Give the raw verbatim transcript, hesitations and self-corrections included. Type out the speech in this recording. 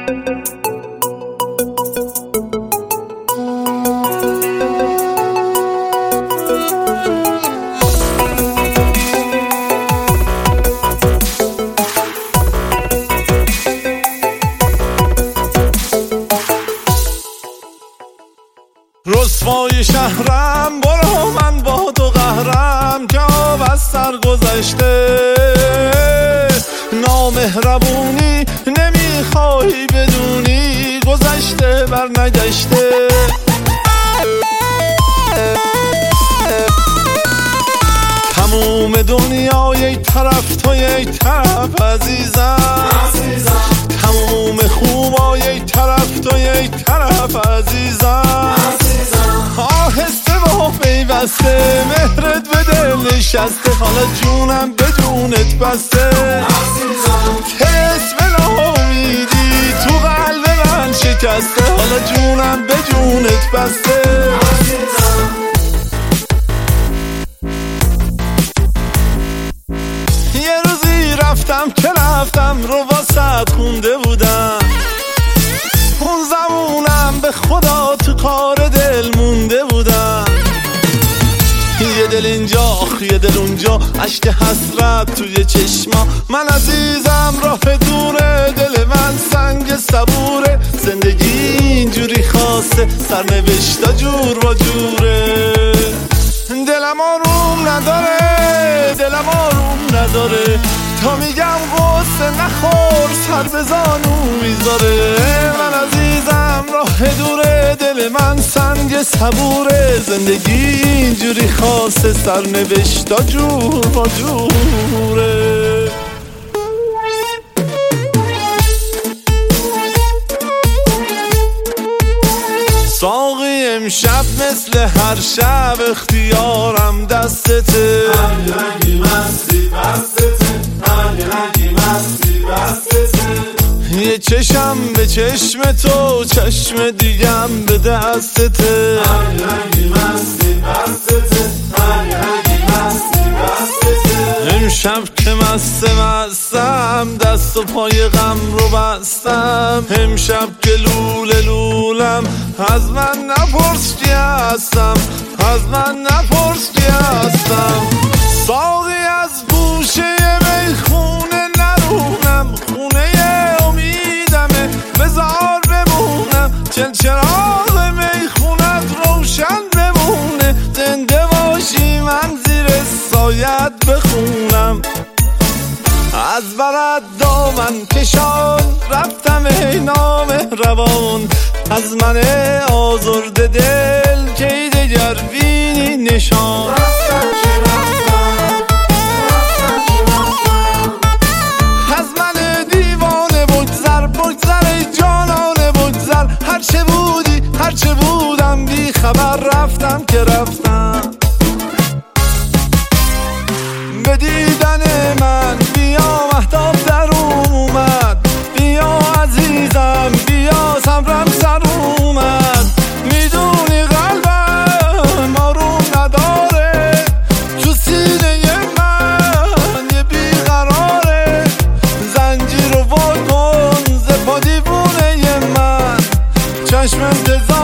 رسوای شهرم برو من با تو قهرم که آب از سر گذشته نامهربونی نمیخوای بدونی گذشته بر نگشته تموم دنیا یک طرف تو یک طرف عزیزم تموم خوبا یک طرف تو یک طرف عزیزم آهسته با پیوسته مهرت به دل نشسته حالا جونم به جونت بسته اسم نامیدی تو قلب من شکسته حالا جونم به جونت بسته یه روزی رفتم که رفتم رو واسط خونده بودم اون زمونم به خدا تو کار دل مونده بودم یه دل اینجا یه دل اونجا عشق حسرت توی چشما من عزیزم راه دوره دل من سنگ صبوره زندگی اینجوری خاصه سرنوشتا جور با جوره دلم آروم نداره دلم آروم نداره تا میگم غصه نخور سر به زانو میذاره من عزیزم راه دوره دل من سنگ صبوره زندگی اینجوری خاصه سرنوشتا جور با جوره ساقی امشب مثل هر شب اختیارم دستته هر رنگی مستی بستته هر رنگی مستی بستته یه چشم به چشم تو چشم دیگم به دستته هر رنگی مستی بستته هر رنگی مستی بستته امشب که مست مستم دست و پای غم رو بستم امشب که لوله لولم از من نپرس کی هستم از من نپرس کی هستم ساقی از گوشه میخونه نرونم خونه امیدمه بذار بمونم چل چراغ میخونت روشن بمونه زنده باشی من زیر سایت بخونم از برد دامن کشان رفتم ای نامهربان از من آزرده دل کی دگر بینی نشان رفتم که رفتم رفتم که رفتم از من دیوانه بگذر بگذر ای جانانه بگذر هرچه بودی هرچه بودم بی خبر رفتم که رفتم به دیدن من بیا مهتاب در اومد بیا عزیزم بیا صبرم سر اومد میدونی قلبم آروم نداره تو سینه من یه بیقراره زنجیر رو ول کن ز پا دیوونه من چشم انتظار